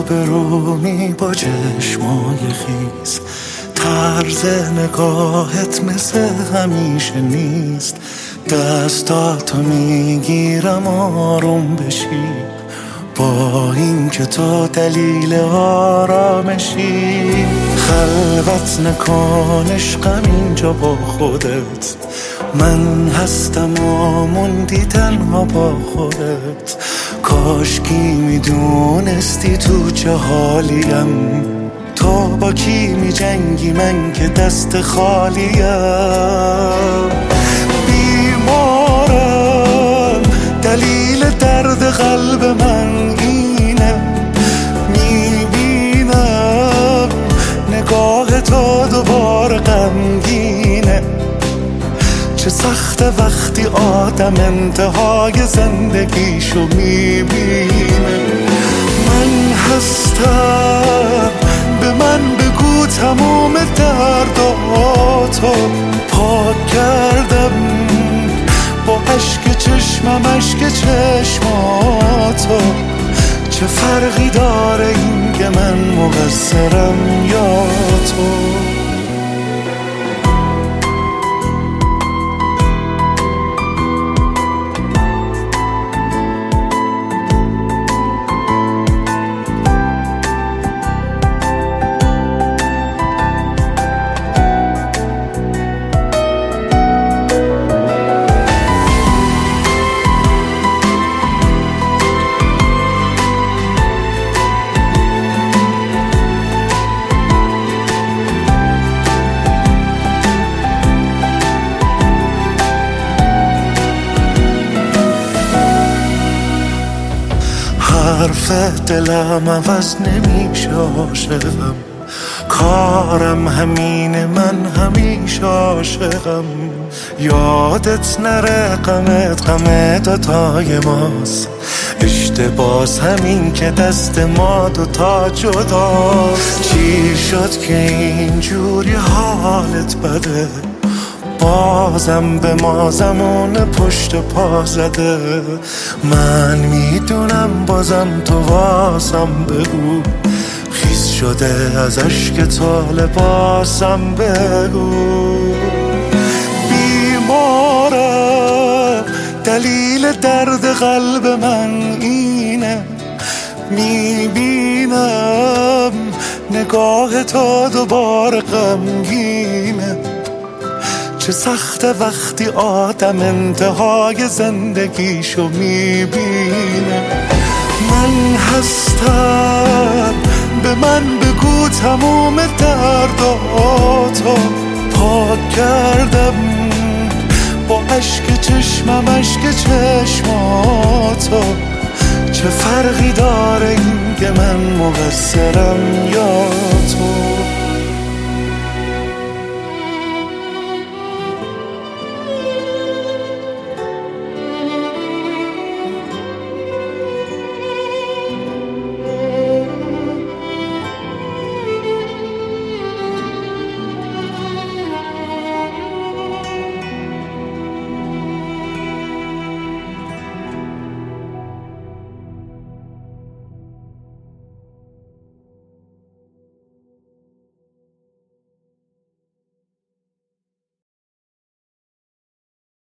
به رومی با چشمای خیز، طرز نگاهت مثل همیشه نیست. دستاتو میگیرم آروم بشی، با این که تو دلیل آرامشی. خلوت نکن عشقم اینجا با خودت، من هستم و موندی تنها با خودت. کاشکی میدونستی تو چه حالیم، تو با کی می جنگی من که دست خالیم. بیمارم دلیل درد قلب من اینه، میبینم نگاه تو دوباره غمگینه. چه سخته وقتی آدم انتهای زندگیشو میبینه. من هستم، به من بگو تموم درداتو. پاک کردم با اشک چشمم اشک چشماتو. چه فرقی داره این که من مقصرم یا تو؟ حرف دلم عوض نمیشه عاشقم، کارم همینه من همیشه عاشقم. یادت نره غم دوتای ماست، اشتباس همین که دست ما دوتا جداست. چی شد که اینجوری حالت بده، بازم به ما زمان پشت پا زده. من میدونم بازم تو واسم بگو، خیس شده از اشک تو لباسم بگو. بیمارم دلیل درد قلب من اینه، میبینم نگاه تو دوباره غمگینه. چه سخته وقتی آدم انتهای زندگیشو میبینه. من هستم، به من بگو تموم درداتو. پاک کردم با اشک چشمم اشک چشماتو. چه فرقی داره این که من مقصرم یا تو؟